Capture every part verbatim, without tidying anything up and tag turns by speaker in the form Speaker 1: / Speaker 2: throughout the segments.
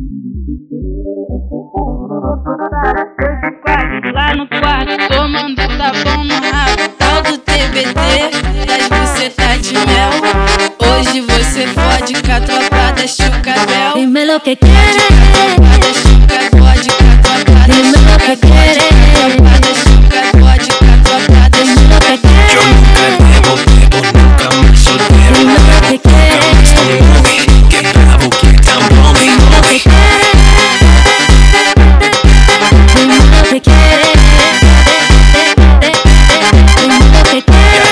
Speaker 1: Lá no quarto, tomando tá bom no rabo, tal do T B T, das bucetas de mel. Hoje você fode com a tropa da Chucabel.
Speaker 2: Dime lo que quieres,
Speaker 1: Da Chuca, fode com a tropa da
Speaker 2: dime lo que quieres,
Speaker 1: tropa da Chuca, fode com a tropa da
Speaker 2: dime lo que quieres,
Speaker 3: Yo nunca debo, debo, nunca más soltero.
Speaker 2: dime lo que quieres,
Speaker 3: Esto móvil, que bravo, que tan blooming.
Speaker 2: dime lo que quieres, dime lo que quieres, dime lo que quieres,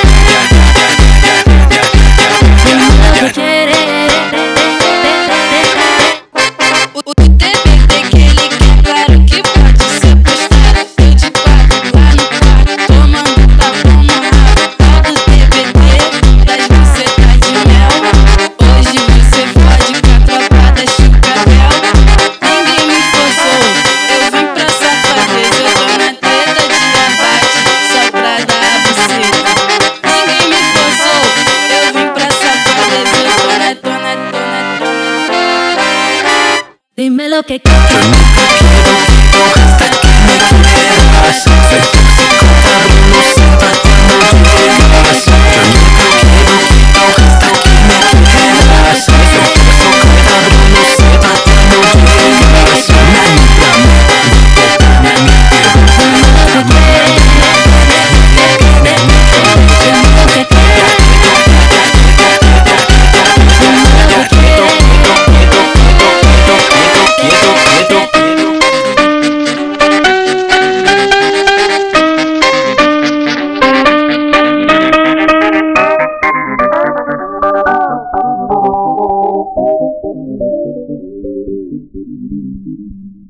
Speaker 2: dime lo que quieres.
Speaker 1: O T B T que ele quer, claro que pode ser postado. Eu de quatro lá no quarto, tomando tá bom no rabo, tal do T B T, das bucetas de mel. Hoje você fode com a tropa da Chucabel. Ninguém me forçou, eu vim pra safadeza. Eu tô na treta de abate, só pra dar a buceta. Ninguém me forçou, eu vim pra safadeza. Eu tô na, tô na, tô na, tô na.
Speaker 2: Dime lo que
Speaker 3: Yo
Speaker 2: quieres,
Speaker 3: nunca quiero tiempo hasta que me quieras. Soy tóxico, cabrón, no siento a ti no llegas. Yo nunca quiero tiempo hasta que me quieras. Soy tóxico, cabrón, no siento a ti no llegas. Na nita, na nita, na
Speaker 2: Thank you.